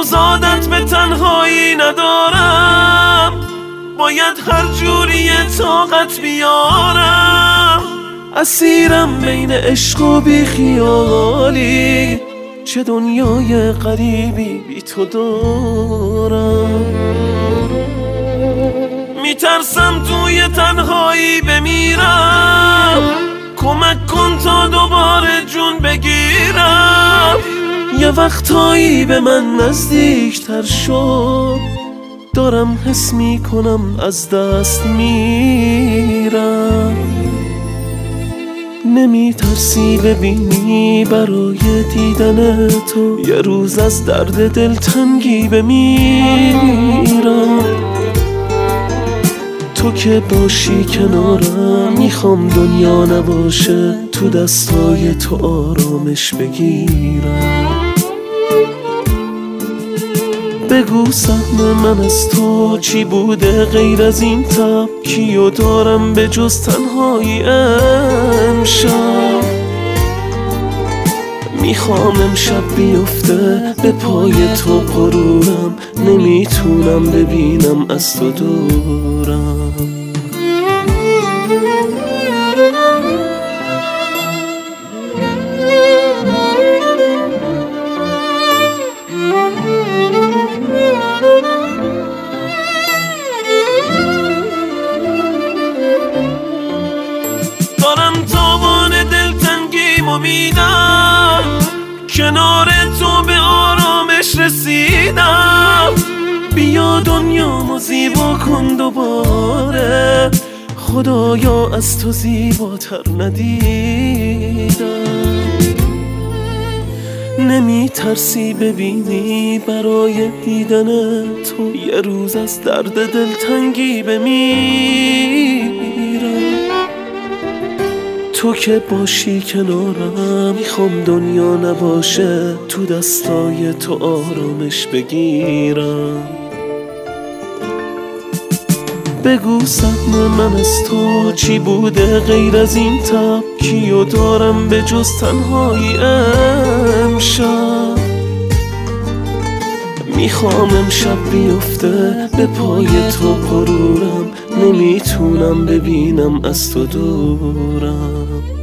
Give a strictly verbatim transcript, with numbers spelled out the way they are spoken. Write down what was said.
هنوز عادت به تنهایی ندارم، باید هر جوری طاقت بیارم. اسیرم بین عشق و بی خیالی، چه دنیای غریبی بی تو دارم. میترسم توی تنهایی بمیرم، کمک کن تا دوباره جون بگیرم. یه وقتایی به من نزدیکتر شو، دارم حس میکنم از دست میرم. نمیترسی ببینی برای دیدن تو یه روز از درد دلتنگی بمیرم. تو که باشی کنارم، میخوام دنیا نباشه، تو دستای تو آرامش بگیرم. بگو سهم من از تو چی بوده غیر از این تب، کیو دارم به جز تنهایی امشب. میخوام امشب بیفته به پای تو غرورم، نمیتونم ببینم از تو دورم. دارم تاوان دلتنگیمو میدم، کنار تو به آرامش رسیدم. بیا دنیامو زیبا کن دوباره، خدایا از تو زیباتر ندیدم. نمی ترسی ببینی برای دیدن تو یه روز از درد دلتنگی بمیرم. تو که باشی کنارم، میخوام دنیا نباشه، تو دستای تو آرامش بگیرم. بگو سهم من از تو چی بوده غیر از این تب، کیو دارم به جز تنهایی امشب. میخوام امشب بیفته به پای تو غرورم، نمیتونم ببینم از تو دورم.